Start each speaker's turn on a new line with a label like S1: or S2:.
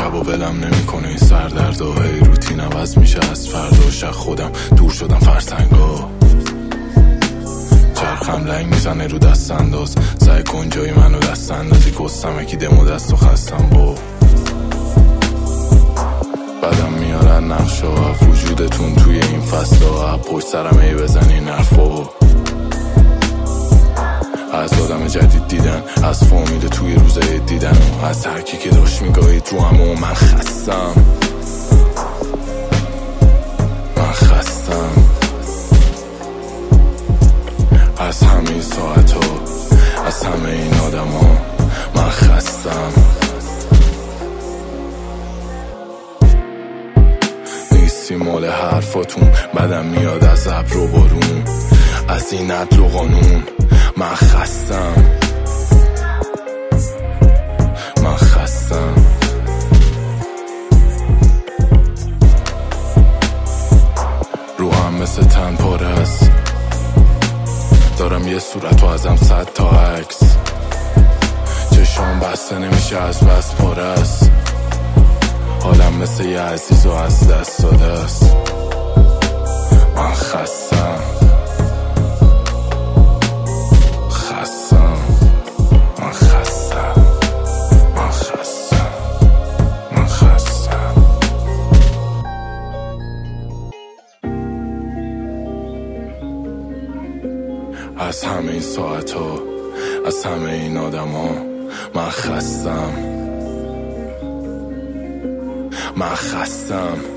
S1: شب و ولم نمیکنه این سردرد و هی روتین عوض میشه از فردا. شب خودم دور شدم فرسنگا، چرخم لنگ میزنه رو دست انداز. سعی کن جای منو دست اندازی، کستم اکی دم و دست و خستم با بدم میارن نقشا وجودتون توی این فصلا. پشت سرم ای بزنین حرفا از آدم جدید دیدن، از فامیل توی روزه دیدن و از هرکی که داشت میگاهید رو هم و من خستم. از همه این ساعت ها، از همه این آدم ها من خستم. نیستی مال حرفاتون، بدم میاد از ابر و بارون، از این عدل و قانون من خستم. من خستم. روحم مثل تن پاره است، دارم یه صورتو ازم 100 تا عکس. چشام بسته نمیشه از بس پاره است، حالم مثل یه عزیز و از دست داده است. من خستم. من خستم. از همه این ساعت ها، از همه این آدم ها من خستم. من خستم.